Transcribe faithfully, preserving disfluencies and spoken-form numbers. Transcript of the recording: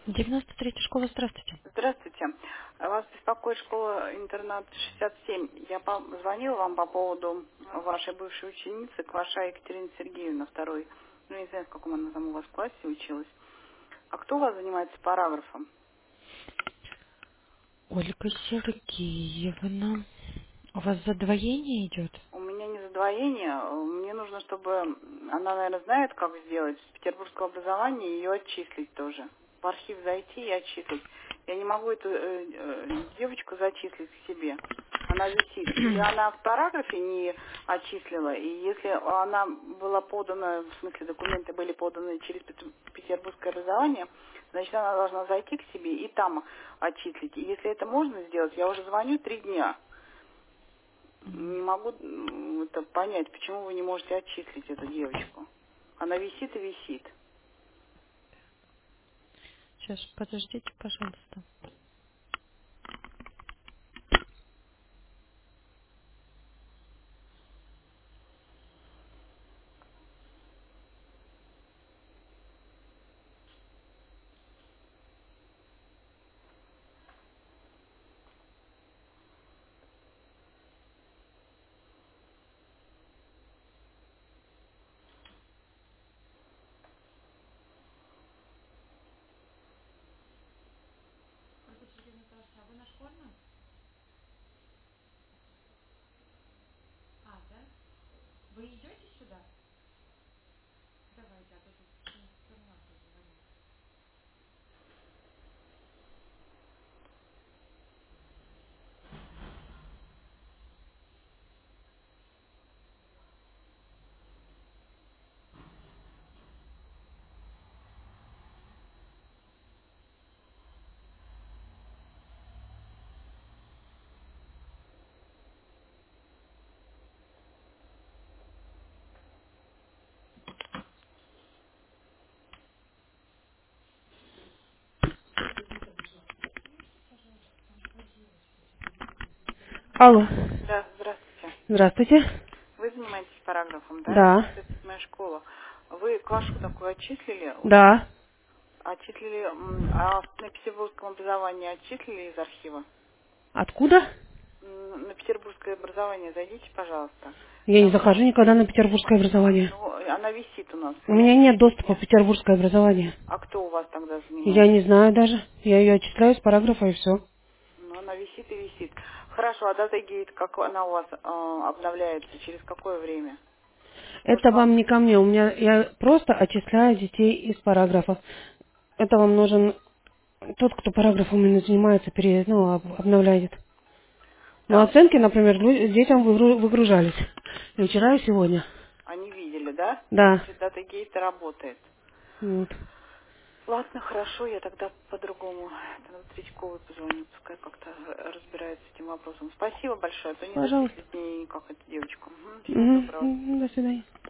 девяносто третья школа, здравствуйте. Здравствуйте. Вас беспокоит школа-интернат шестьдесят семь. Я по- звонила вам по поводу вашей бывшей ученицы, Кваша Екатерина Сергеевна, второй. Ну, не знаю, в каком она там у вас классе училась. А кто у вас занимается параграфом? Ольга Сергеевна. У вас задвоение идет? У меня не задвоение. Мне нужно, чтобы... Она, наверное, знает, как сделать. С петербургского образования ее отчислить тоже. В архив зайти и отчислить. Я не могу эту э, э, девочку зачислить к себе. Она висит. Или она в параграфе не отчислила, и если она была подана, в смысле документы были поданы через пет- петербургское образование, значит, она должна зайти к себе и там отчислить. И если это можно сделать, я уже звоню три дня. Не могу м, это понять, почему вы не можете отчислить эту девочку. Она висит и висит. Сейчас, подождите, пожалуйста. Алло. Да, здравствуйте. Здравствуйте. Вы занимаетесь параграфом, да? Да. шестьдесят седьмая школа. Вы Квашу такую отчислили уже? Да. Отчислили, м, а на петербургском образовании отчислили из архива? Откуда? М, На петербургское образование зайдите, пожалуйста. Я не Там, захожу никогда на петербургское образование. ну, она висит у нас, У я меня не нет вижу доступа в где. петербургское образование. А кто у вас тогда Я занимается? не знаю даже. Я ее отчисляю с параграфа и все. Ну, она висит и висит. Хорошо, а дата гейт, как она у вас а, обновляется, через какое время? Может, Это вам... вам не ко мне. У меня я просто отчисляю детей из параграфа. Это вам нужен тот, кто параграфом именно занимается, пере, ну, об- обновляет. Но Так, оценки, например, лю- детям выгру- выгружались. И вчера, и сегодня. они видели, да? Да. Значит, дата гейта работает. Вот. Ладно, хорошо, я тогда по-другому тогда Третьяковой позвоню, пускай как-то разбирается с этим вопросом. Спасибо большое, а то не Пожалуйста. зачислить мне никак эту девочку. Мгм, всего доброго. Угу. До свидания.